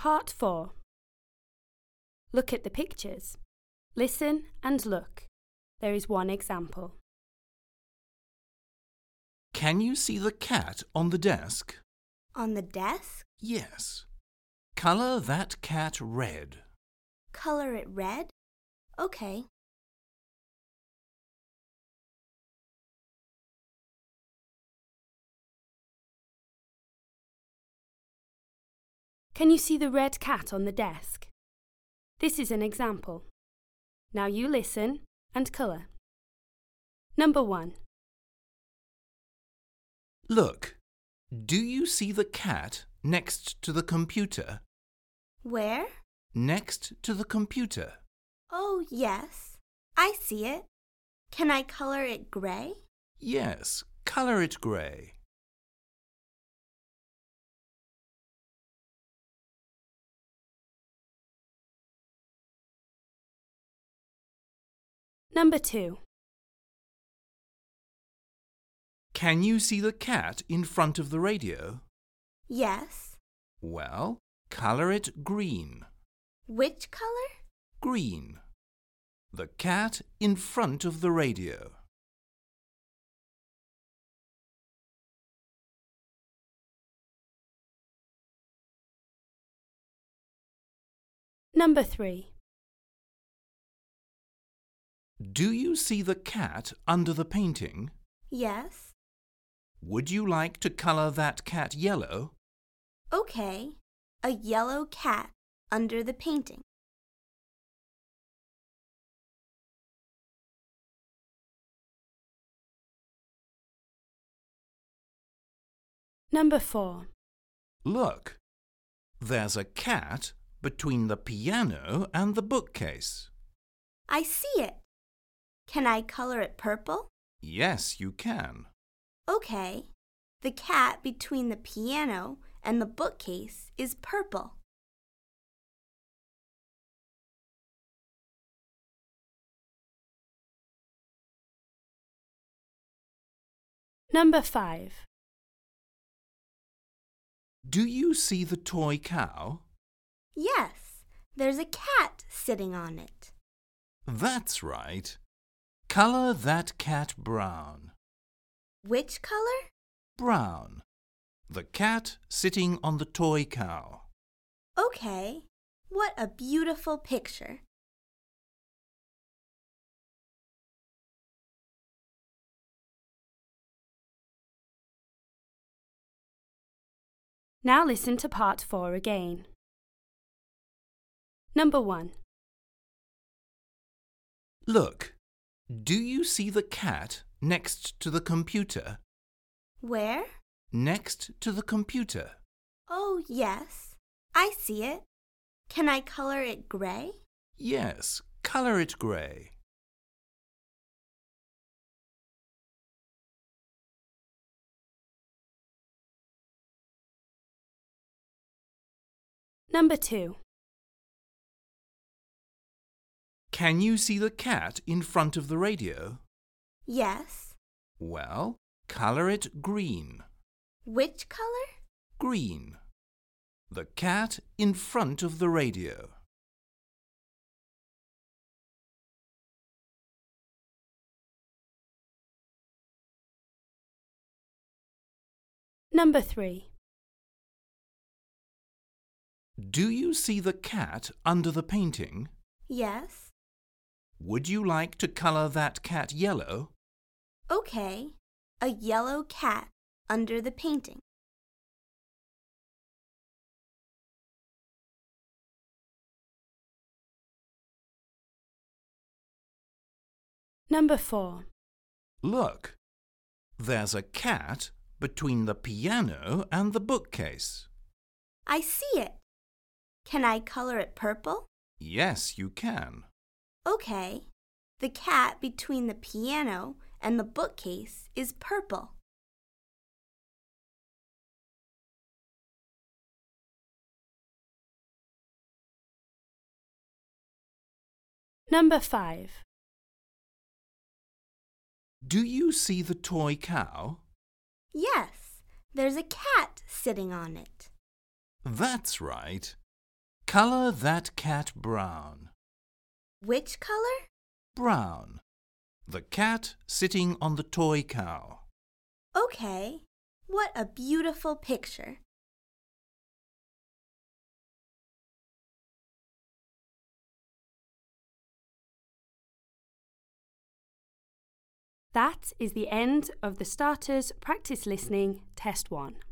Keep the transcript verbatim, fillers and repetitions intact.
Part four. Look at the pictures. Listen and look. There is one example. Can you see the cat on the desk? On the desk? Yes. Colour that cat red. Color it red? Okay. Can you see the red cat on the desk? This is an example. Now you listen and colour. Number one. Look, do you see the cat next to the computer? Where? Next to the computer. Oh, yes. I see it. Can I color it grey? Yes, colour it grey. Number two. Can you see the cat in front of the radio? Yes. Well, colour it green. Which color? Green. The cat in front of the radio. Number three. Do you see the cat under the painting? Yes. Would you like to colour that cat yellow? Okay. A yellow cat under the painting. Number four. Look, there's a cat between the piano and the bookcase. I see it. Can I color it purple? Yes, you can. Okay. The cat between the piano and the bookcase is purple. Number five. Do you see the toy cow? Yes, there's a cat sitting on it. That's right. Colour that cat brown. Which color? Brown. The cat sitting on the toy cow. Okay. What a beautiful picture. Now listen to part four again. Number one. Look, do you see the cat next to the computer? Where? Next to the computer. Oh, yes. I see it. Can I color it grey? Yes, colour it grey. Number two. Can you see the cat in front of the radio? Yes. Well, colour it green. Which color? Green. The cat in front of the radio. Number three. Do you see the cat under the painting? Yes. Would you like to colour that cat yellow? Okay. A yellow cat under the painting. Number four. Look, there's a cat between the piano and the bookcase. I see it. Can I color it purple? Yes, you can. Okay. The cat between the piano and the bookcase is purple. Number five. Do you see the toy cow? Yes, there's a cat sitting on it. That's right. Colour that cat brown. Which color? Brown. The cat sitting on the toy cow. Okay. What a beautiful picture. That is the end of the Starters Practice Listening Test one.